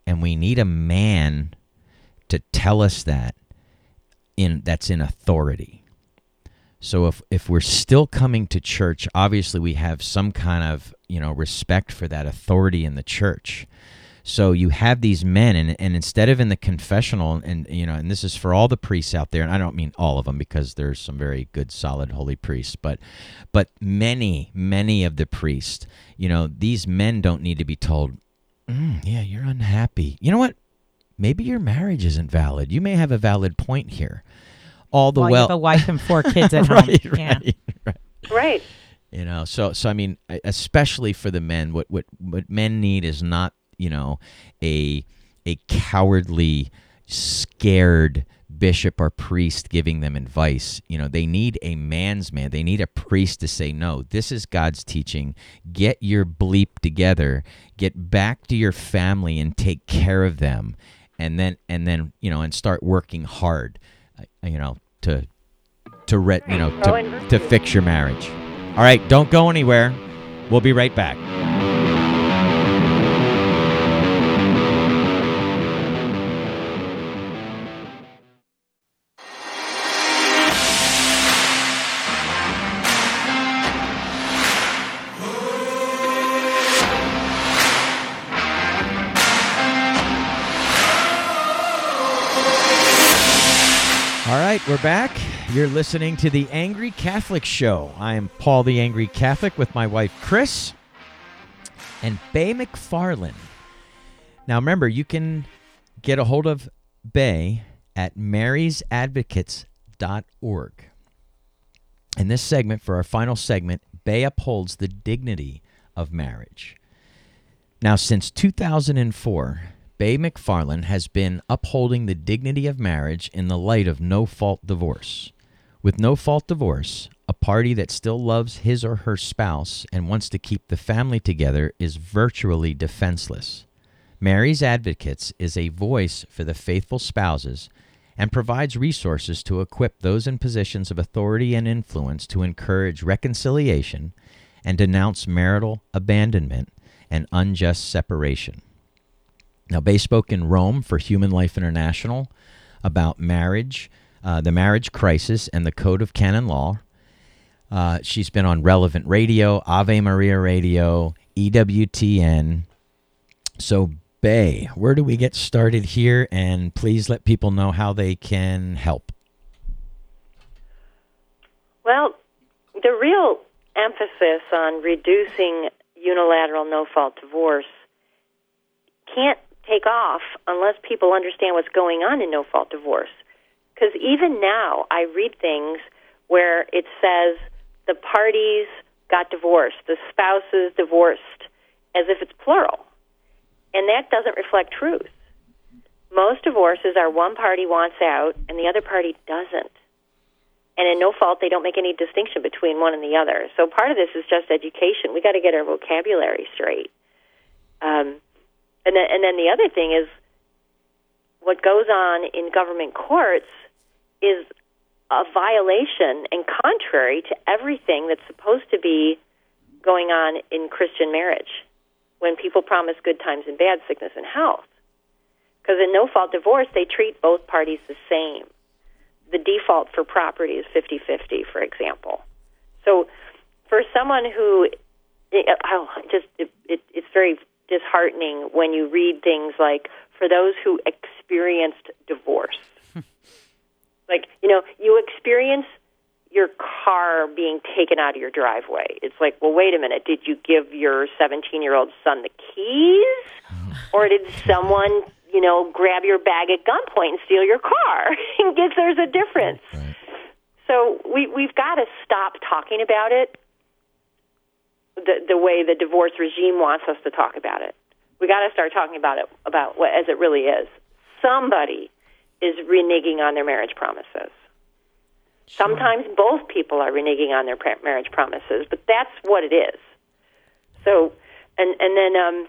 and we need a man to tell us that in that's in authority. So if if we're still coming to church, obviously we have some kind of, you know, respect for that authority in the church. So you have these men, and, and instead of in the confessional, and you know, and this is for all the priests out there, and I don't mean all of them because there's some very good, solid, holy priests, but but many, many of the priests, you know, these men don't need to be told, mm, yeah, you're unhappy. You know what? Maybe your marriage isn't valid. You may have a valid point here. All the While well, you have a wife and four kids at right, home. Yeah. Right, right. Right. You know, so so I mean, especially for the men, what what what men need is not, you know, a a cowardly, scared bishop or priest giving them advice. You know, they need a man's man. They need a priest to say, no, this is God's teaching. Get your bleep together. Get back to your family and take care of them, and then and then you know, and start working hard. You know, to to re- you know to to fix your marriage. All right, don't go anywhere. We'll be right back. All right, we're back. You're listening to The Angry Catholic Show. I am Paul the Angry Catholic with my wife, Chris, and Bay McFarland. Now, remember, you can get a hold of Bay at marys advocates dot org. In this segment, for our final segment, Bay upholds the dignity of marriage. Now, since two thousand four, Bay McFarland has been upholding the dignity of marriage in the light of no-fault divorce. With no-fault divorce, a party that still loves his or her spouse and wants to keep the family together is virtually defenseless. Mary's Advocates is a voice for the faithful spouses and provides resources to equip those in positions of authority and influence to encourage reconciliation and denounce marital abandonment and unjust separation. Now, Bay spoke in Rome for Human Life International about marriage, uh, the marriage crisis, and the Code of Canon Law. Uh, she's been on Relevant Radio, Ave Maria Radio, E W T N. So, Bay, where do we get started here? And please let people know how they can help. Well, the real emphasis on reducing unilateral no-fault divorce can't take off unless people understand what's going on in no-fault divorce. Because even now, I read things where it says the parties got divorced, the spouses divorced, as if it's plural. And that doesn't reflect truth. Most divorces are one party wants out and the other party doesn't. And in no fault, they don't make any distinction between one and the other. So part of this is just education. We got to get our vocabulary straight. Um, and then, and then the other thing is, what goes on in government courts is a violation and contrary to everything that's supposed to be going on in Christian marriage, when people promise good times and bad, sickness and health. Because in no-fault divorce, they treat both parties the same. The default for property is fifty-fifty, for example. So for someone who, oh, just it, it, it's very disheartening when you read things like, for those who experienced divorce. Like, you know, you experience your car being taken out of your driveway. It's like, well, wait a minute. Did you give your seventeen-year-old son the keys? Or did someone, you know, grab your bag at gunpoint and steal your car? I guess there's a difference. Right. So we, we've got to stop talking about it the, the way the divorce regime wants us to talk about it. We got to start talking about it about what as it really is. Somebody is reneging on their marriage promises. Sure. Sometimes both people are reneging on their marriage promises, but that's what it is. So, and and then um,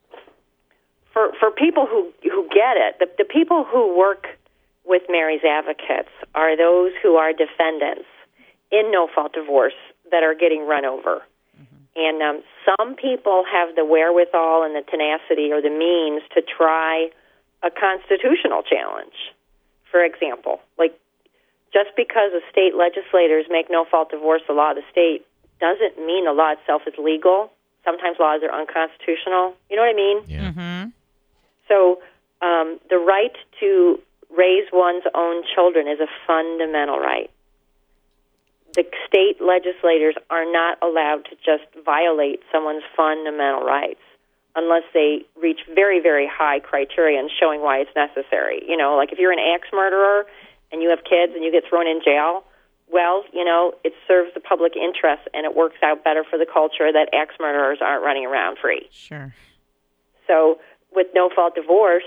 for for people who who get it, the, the people who work with Mary's Advocates are those who are defendants in no-fault divorce that are getting run over. Mm-hmm. And um, some people have the wherewithal and the tenacity or the means to try a constitutional challenge. For example, like just because the state legislators make no-fault divorce the law of the state doesn't mean the law itself is legal. Sometimes laws are unconstitutional. You know what I mean? Yeah. Mm-hmm. So um, the right to raise one's own children is a fundamental right. The state legislators are not allowed to just violate someone's fundamental rights unless they reach very, very high criteria in showing why it's necessary. You know, like if you're an axe murderer and you have kids and you get thrown in jail, well, you know, it serves the public interest and it works out better for the culture that axe murderers aren't running around free. Sure. So with no-fault divorce,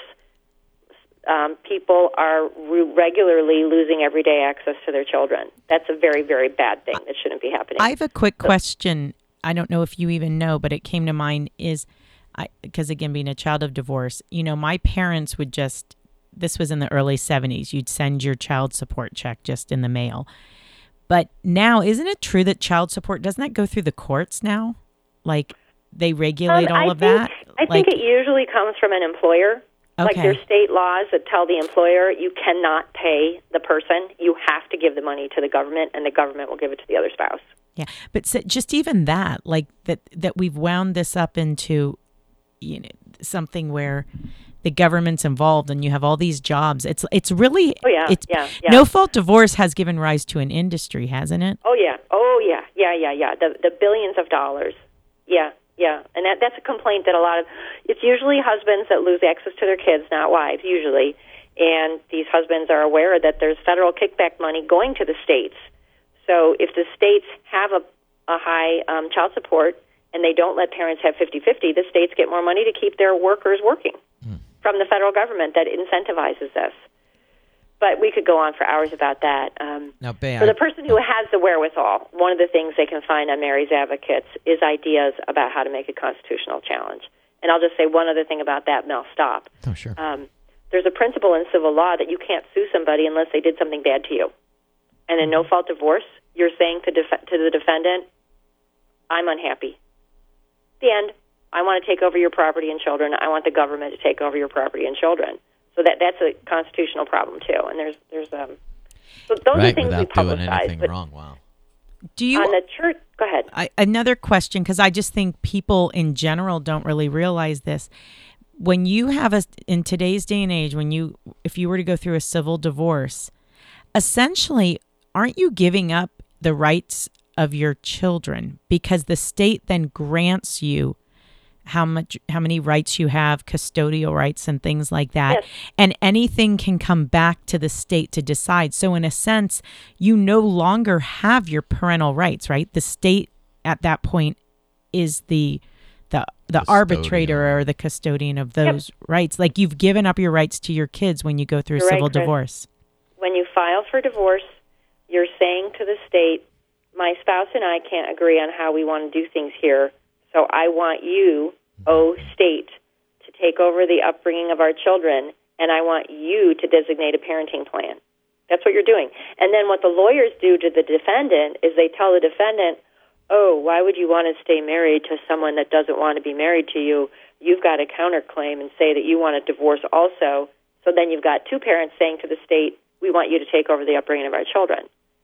um, people are re- regularly losing everyday access to their children. That's a very, very bad thing that shouldn't be happening. I have a quick question. I don't know if you even know, but it came to mind is, I because again, being a child of divorce, you know, my parents would just, this was in the early seventies, you'd send your child support check just in the mail. But now, isn't it true that child support, doesn't that go through the courts now? Like, they regulate um, all I of think, that? I like, think it usually comes from an employer. Like Okay. there's state laws that tell the employer you cannot pay the person. You have to give the money to the government, and the government will give it to the other spouse. Yeah, but so just even that, like that, that we've wound this up into, you know, something where the government's involved and you have all these jobs. It's it's really, Oh, yeah, it's, yeah, yeah. no-fault divorce has given rise to an industry, hasn't it? Oh, yeah. Oh, yeah. Yeah, yeah, yeah. The the billions of dollars. Yeah, yeah. And that that's a complaint that a lot of, it's usually husbands that lose access to their kids, not wives, usually. And these husbands are aware that there's federal kickback money going to the states. So if the states have a, a high um, child support and they don't let parents have fifty-fifty, the states get more money to keep their workers working from the federal government that incentivizes this. But we could go on for hours about that. Um, Now, Bay, for I- the person who has the wherewithal, one of the things they can find on Mary's Advocates is ideas about how to make a constitutional challenge. And I'll just say one other thing about that, Mel, stop. Oh, sure. Um, there's a principle in civil law that you can't sue somebody unless they did something bad to you. And in no-fault divorce, you're saying to, def- to the defendant, I'm unhappy. The end. I want to take over your property and children. I want the government to take over your property and children. So that that's a constitutional problem too. And there's there's um. So those right, are things we without doing publicize. anything But wrong. Wow. Do you? on the church, go ahead. I, another question, because I just think people in general don't really realize this. When you have a, in today's day and age, when you, if you were to go through a civil divorce, essentially, aren't you giving up the rights of your children? Because the state then grants you how much, how many rights you have, custodial rights and things like that. Yes. And anything can come back to the state to decide. So in a sense, you no longer have your parental rights, right? The state at that point is the the the arbitrator or the custodian of those rights. Like you've given up your rights to your kids when you go through You're right, civil Chris. divorce. When you file for divorce, you're saying to the state, my spouse and I can't agree on how we want to do things here, so I want you, oh state, to take over the upbringing of our children, and I want you to designate a parenting plan. That's what you're doing. And then what the lawyers do to the defendant is they tell the defendant, oh, why would you want to stay married to someone that doesn't want to be married to you? You've got to counterclaim and say that you want a divorce also. So then you've got two parents saying to the state, we want you to take over the upbringing of our children.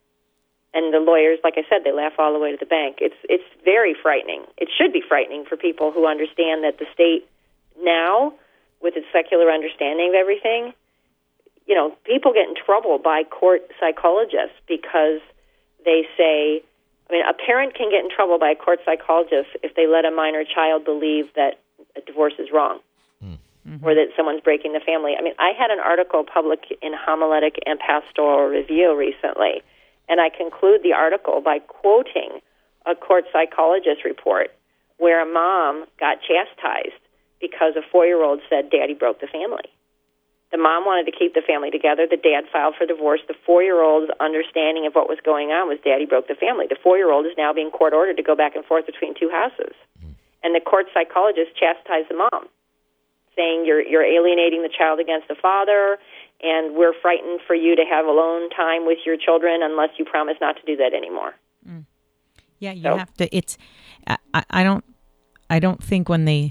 And the lawyers, like I said, they laugh all the way to the bank. It's it's very frightening. It should be frightening for people who understand that the state now, with its secular understanding of everything, you know, people get in trouble by court psychologists because they say, I mean, a parent can get in trouble by a court psychologist if they let a minor child believe that a divorce is wrong. Mm-hmm. Or that someone's breaking the family. I mean, I had an article published in Homiletic and Pastoral Review recently, and I conclude the article by quoting a court psychologist report where a mom got chastised because a four-year-old said, Daddy broke the family. The mom wanted to keep the family together. The dad filed for divorce. The four-year-old's understanding of what was going on was Daddy broke the family. The four-year-old is now being court-ordered to go back and forth between two houses. Mm-hmm. And the court psychologist chastised the mom, saying you're you're alienating the child against the father, and we're frightened for you to have alone time with your children unless you promise not to do that anymore. Mm. Yeah, you So- have to. It's. I, I don't. I don't think when they.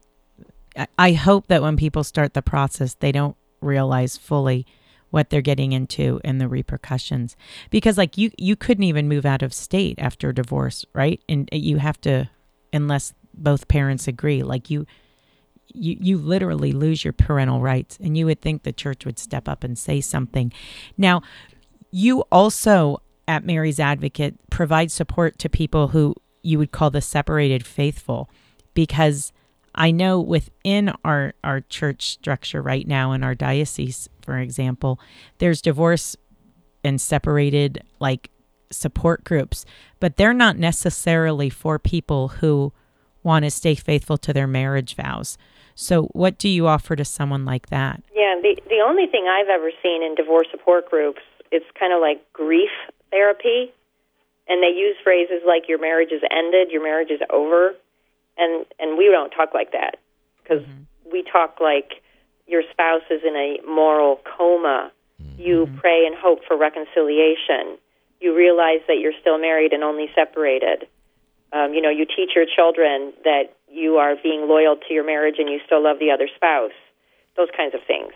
I, I hope that when people start the process, they don't realize fully what they're getting into and the repercussions. Because, like you, you couldn't even move out of state after a divorce, right? And you have to, unless both parents agree. Like you, you, you literally lose your parental rights, and you would think the church would step up and say something. Now, you also at Mary's Advocate provide support to people who you would call the separated faithful, because I know within our, our church structure right now in our diocese, for example, there's divorce and separated like support groups, but they're not necessarily for people who want to stay faithful to their marriage vows. So what do you offer to someone like that? Yeah, the the only thing I've ever seen in divorce support groups, it's kind of like grief therapy, and they use phrases like your marriage is ended, your marriage is over, and and we don't talk like that, because mm-hmm. we talk like your spouse is in a moral coma. Mm-hmm. You pray and hope for reconciliation. You realize that you're still married and only separated. Um, you know, you teach your children that you are being loyal to your marriage and you still love the other spouse. Those kinds of things.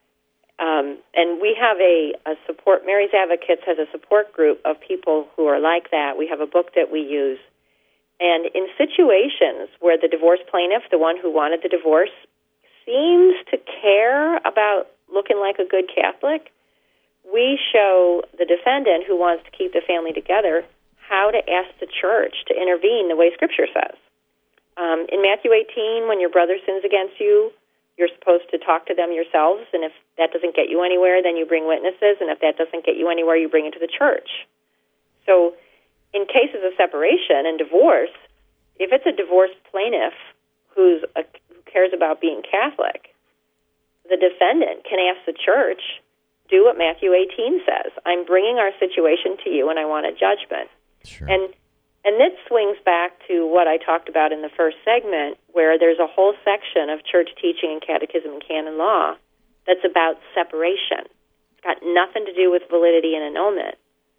Um, and we have a, a support, Mary's Advocates has a support group of people who are like that. We have a book that we use. And in situations where the divorce plaintiff, the one who wanted the divorce, seems to care about looking like a good Catholic, we show the defendant who wants to keep the family together how to ask the church to intervene the way Scripture says. Um, in Matthew eighteen, when your brother sins against you, you're supposed to talk to them yourselves, and if that doesn't get you anywhere, then you bring witnesses, and if that doesn't get you anywhere, you bring it to the church. So in cases of separation and divorce, if it's a divorced plaintiff who's a, who cares about being Catholic, the defendant can ask the church, do what Matthew eighteen says. I'm bringing our situation to you, and I want a judgment. Sure. And and this swings back to what I talked about in the first segment, where there's a whole section of church teaching and catechism and canon law that's about separation. It's got nothing to do with validity and annulment.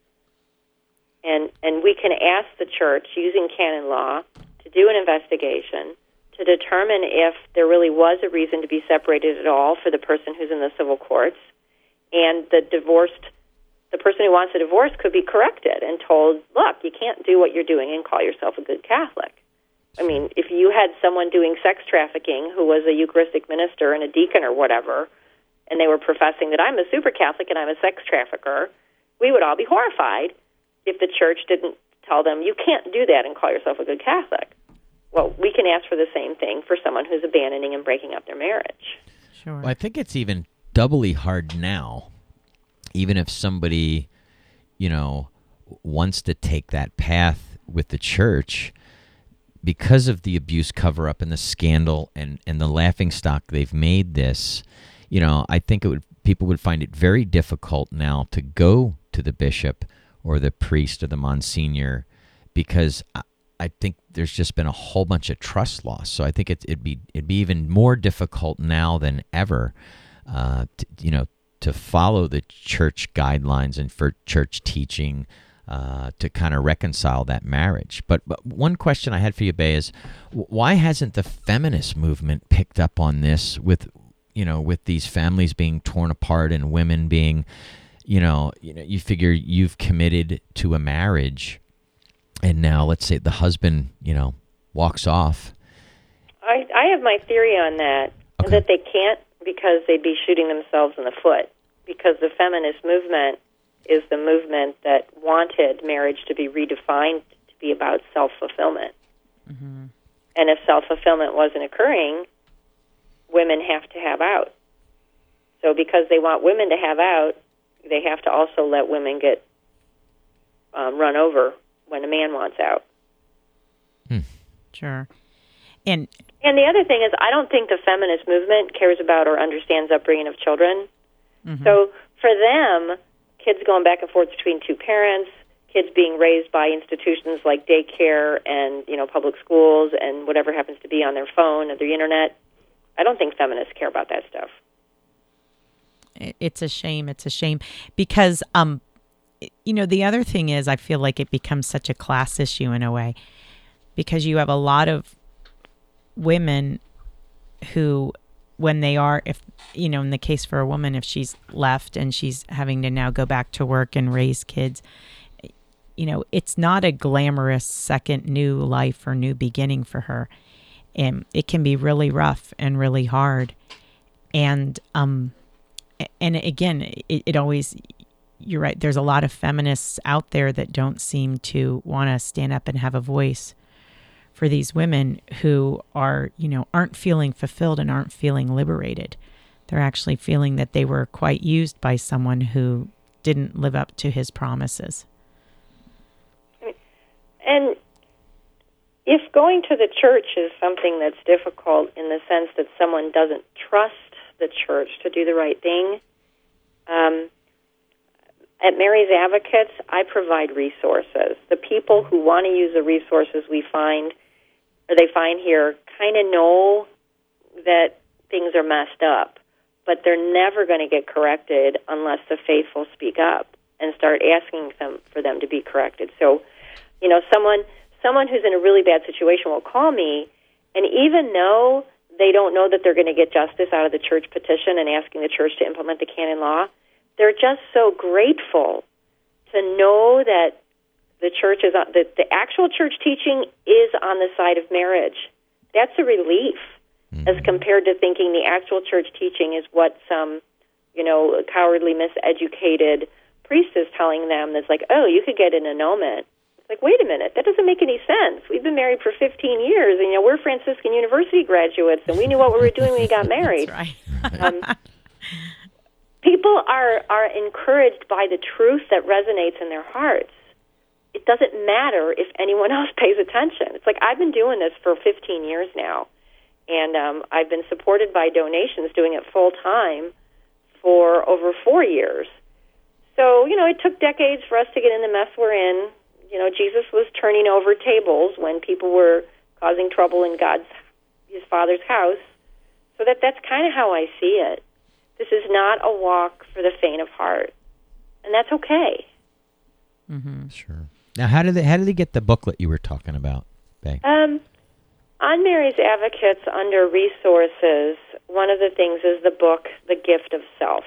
And and we can ask the church, using canon law, to do an investigation to determine if there really was a reason to be separated at all for the person who's in the civil courts, and the divorced the person who wants a divorce could be corrected and told, look, you can't do what you're doing and call yourself a good Catholic. I mean, if you had someone doing sex trafficking who was a Eucharistic minister and a deacon or whatever, and they were professing that I'm a super Catholic and I'm a sex trafficker, we would all be horrified if the church didn't tell them, you can't do that and call yourself a good Catholic. Well, we can ask for the same thing for someone who's abandoning and breaking up their marriage. Sure. Well, I think it's even doubly hard now. Even if somebody, you know, wants to take that path with the church, because of the abuse cover-up and the scandal and, and the laughingstock they've made this, you know, I think it would people would find it very difficult now to go to the bishop or the priest or the Monsignor, because I, I think there's just been a whole bunch of trust loss. So I think it, it'd be it'd be even more difficult now than ever, uh, to, you know, to follow the church guidelines and for church teaching uh, to kind of reconcile that marriage. But, but one question I had for you, Bay, is why hasn't the feminist movement picked up on this with, you know, with these families being torn apart and women being, you know, you know, you figure you've committed to a marriage and now let's say the husband, you know, walks off. I, I have my theory on that, Okay. that they can't, because they'd be shooting themselves in the foot, because the feminist movement is the movement that wanted marriage to be redefined to be about self-fulfillment. Mm-hmm. And if self-fulfillment wasn't occurring, women have to have out. So because they want women to have out, they have to also let women get um, run over when a man wants out. Hmm. Sure. And And the other thing is, I don't think the feminist movement cares about or understands upbringing of children. Mm-hmm. So for them, kids going back and forth between two parents, kids being raised by institutions like daycare and, you know, public schools and whatever happens to be on their phone or the internet, I don't think feminists care about that stuff. it's a shame. It's a shame because um, you know, the other thing is I feel like it becomes such a class issue in a way, because you have a lot of women who, when they are, if, you know, in the case for a woman, if she's left and she's having to now go back to work and raise kids, you know, it's not a glamorous second new life or new beginning for her. And it can be really rough and really hard. And, um, and again, it, it always, you're right, there's a lot of feminists out there that don't seem to want to stand up and have a voice for these women who are, you know, aren't feeling fulfilled and aren't feeling liberated. They're actually feeling that they were quite used by someone who didn't live up to his promises. And if going to the church is something that's difficult in the sense that someone doesn't trust the church to do the right thing, um, at Mary's Advocates, I provide resources. The people who want to use the resources we find, or they find here, kind of know that things are messed up, but they're never going to get corrected unless the faithful speak up and start asking them for them to be corrected. So, you know, someone someone who's in a really bad situation will call me, and even though they don't know that they're going to get justice out of the church petition and asking the church to implement the canon law, they're just so grateful to know that the church is on, that the actual church teaching is on the side of marriage. That's a relief, mm-hmm. as compared to thinking the actual church teaching is what some, you know, cowardly, miseducated priest is telling them. That's like, oh, you could get an annulment. It's like, wait a minute, that doesn't make any sense. We've been married for fifteen years, and you know we're Franciscan University graduates, and we knew what we were doing when we got married. That's right. um, people are are encouraged by the truth that resonates in their hearts. It doesn't matter if anyone else pays attention. It's like I've been doing this for fifteen years now, and um, I've been supported by donations doing it full time for over four years. So, you know, it took decades for us to get in the mess we're in. You know, Jesus was turning over tables when people were causing trouble in God's, his Father's house. So that that's kind of how I see it. This is not a walk for the faint of heart, and that's okay. Mm-hmm. Sure. Now, how did they how did they get the booklet you were talking about, Bay? Um, on Mary's Advocates, under resources, one of the things is the book, The Gift of Self,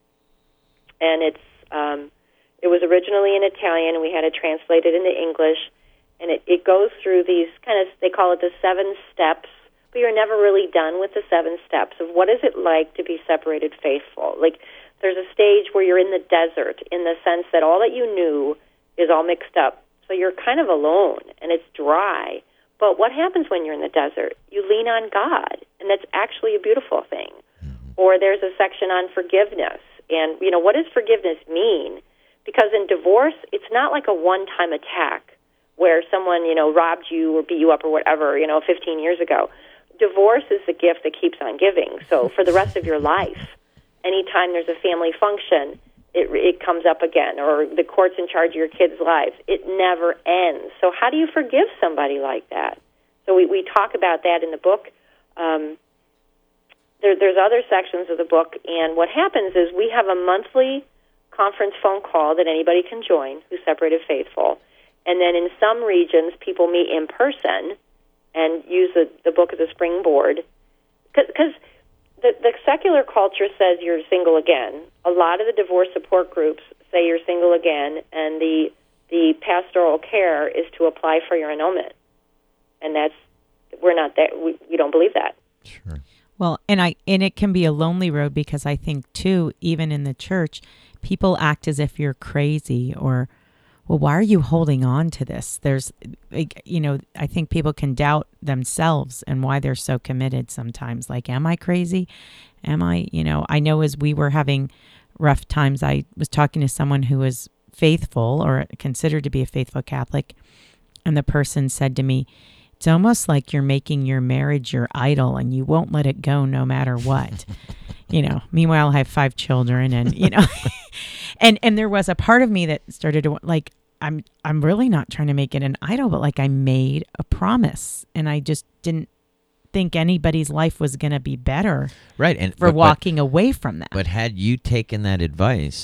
and it's um, it was originally in Italian, and we had it translated into English, and it, it goes through these kind of, they call it the seven steps, but you're never really done with the seven steps of what is it like to be separated faithful. Like, there's a stage where you're in the desert in the sense that all that you knew is all mixed up. So you're kind of alone, and it's dry. But what happens when you're in the desert? You lean on God, and that's actually a beautiful thing. Mm-hmm. Or there's a section on forgiveness. And, you know, what does forgiveness mean? Because in divorce, it's not like a one-time attack where someone, you know, robbed you or beat you up or whatever, you know, fifteen years ago. Divorce is the gift that keeps on giving. So for the rest of your life, anytime there's a family function, it it comes up again, or the court's in charge of your kids' lives. It never ends. So how do you forgive somebody like that? So we, we talk about that in the book. Um, there, there's other sections of the book, and what happens is we have a monthly conference phone call that anybody can join who's separated faithful. And then in some regions, people meet in person and use the, the book as a springboard. Because the, the secular culture says you're single again. A lot of the divorce support groups say you're single again, and the the pastoral care is to apply for your annulment. And that's, we're not there. We, we don't believe that. Sure. Well, and I and it can be a lonely road because I think, too, even in the church, people act as if you're crazy or, well, why are you holding on to this? There's, you know, I think people can doubt themselves and why they're so committed sometimes. Like, am I crazy? Am I, you know, I know as we were having rough times, I was talking to someone who was faithful or considered to be a faithful Catholic, and the person said to me, it's almost like you're making your marriage your idol and you won't let it go no matter what. You know, meanwhile, I have five children and, you know, and, and there was a part of me that started to like, I'm, I'm really not trying to make it an idol, but like I made a promise and I just didn't think anybody's life was going to be better right, and for but, walking but, away from that. But had you taken that advice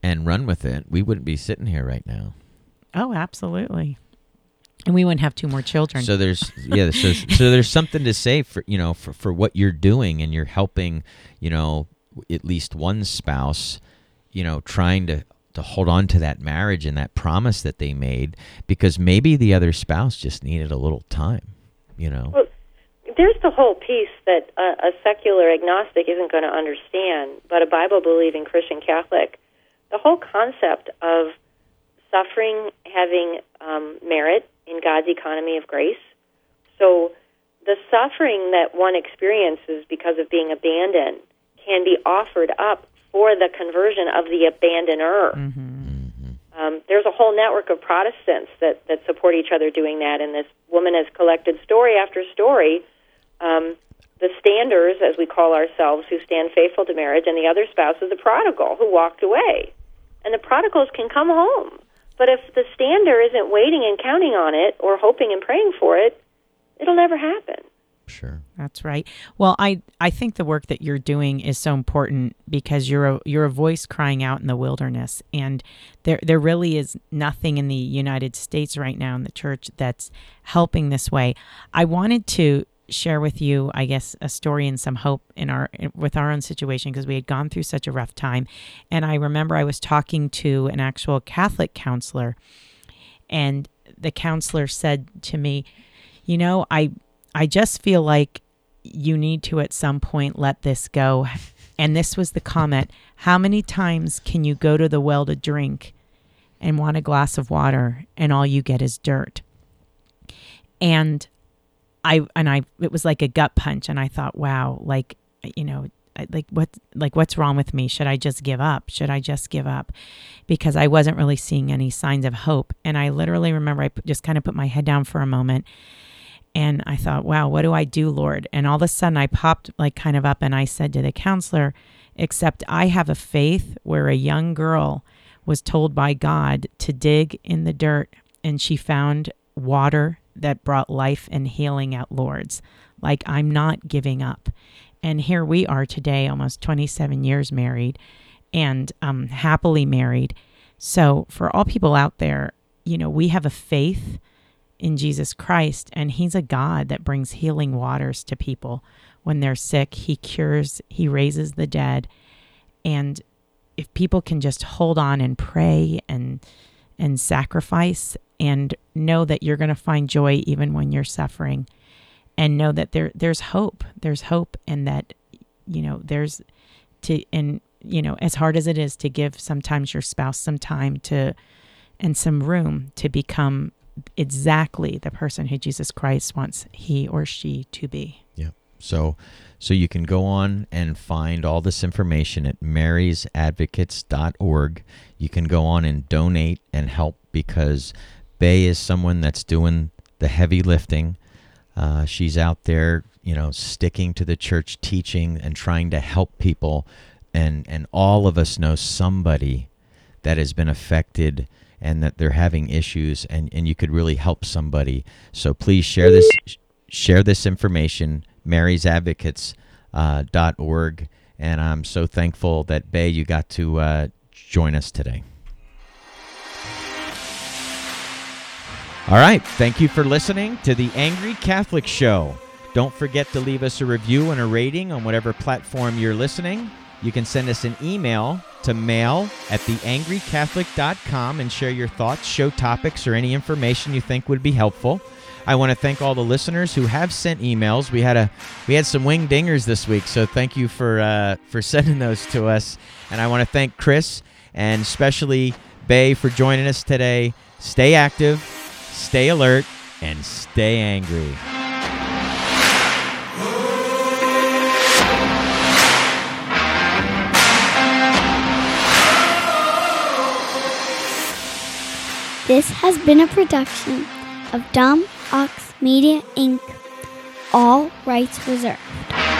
and run with it, we wouldn't be sitting here right now. Oh, absolutely. And we wouldn't have two more children. So there's yeah, so so there's something to say for you know for, for what you're doing, and you're helping, you know, at least one spouse, you know, trying to, to hold on to that marriage and that promise that they made, because maybe the other spouse just needed a little time, you know. Well, there's the whole piece that a, a secular agnostic isn't going to understand, but a Bible-believing Christian Catholic, the whole concept of suffering having um, merit in God's economy of grace. So the suffering that one experiences because of being abandoned can be offered up for the conversion of the abandoner. Mm-hmm. Um, there's a whole network of Protestants that, that support each other doing that, and this woman has collected story after story. Um, the standers, as we call ourselves, who stand faithful to marriage, and the other spouse is the prodigal who walked away. And the prodigals can come home. But if the stander isn't waiting and counting on it or hoping and praying for it, it'll never happen. Sure. That's right. Well, I, I think the work that you're doing is so important because you're a, you're a voice crying out in the wilderness. And there there really is nothing in the United States right now in the church that's helping this way. I wanted to share with you, I guess, a story and some hope in our with our own situation, because we had gone through such a rough time. And I remember I was talking to an actual Catholic counselor, and the counselor said to me, you know, I I just feel like you need to at some point let this go. And this was the comment: how many times can you go to the well to drink and want a glass of water and all you get is dirt? And I and I it was like a gut punch, and I thought, wow, like, you know, like what like what's wrong with me? Should I just give up? Should I just give up? Because I wasn't really seeing any signs of hope. And I literally remember I just kind of put my head down for a moment, and I thought, wow, what do I do, Lord? And all of a sudden I popped like kind of up, and I said to the counselor, except I have a faith where a young girl was told by God to dig in the dirt, and she found water that brought life and healing at Lourdes. Like, I'm not giving up. And here we are today, almost twenty-seven years married, and um, happily married. So for all people out there, you know, we have a faith in Jesus Christ, and he's a God that brings healing waters to people when they're sick. He cures, he raises the dead. And if people can just hold on and pray and and sacrifice and know that you're going to find joy even when you're suffering, and know that there there's hope. There's hope, and that, you know, there's to, and, you know, as hard as it is to give sometimes your spouse some time to, and some room to become exactly the person who Jesus Christ wants he or she to be. Yeah. So, so you can go on and find all this information at marys advocates dot org. You can go on and donate and help, because Bay is someone that's doing the heavy lifting. Uh, she's out there, you know, sticking to the church teaching and trying to help people. And, and all of us know somebody that has been affected and that they're having issues, and, and you could really help somebody. So please share this, share this information, marys advocates dot org. And I'm so thankful that, Bay, you got to uh, join us today. All right. Thank you for listening to The Angry Catholic Show. Don't forget to leave us a review and a rating on whatever platform you're listening. You can send us an email to mail at the angry catholic dot com and share your thoughts, show topics, or any information you think would be helpful. I want to thank all the listeners who have sent emails. We had a we had some wing dingers this week, so thank you for uh, for sending those to us. And I want to thank Chris and especially Bay for joining us today. Stay active, stay alert, and stay angry. This has been a production of Dumb Ox Media, Incorporated. All rights reserved.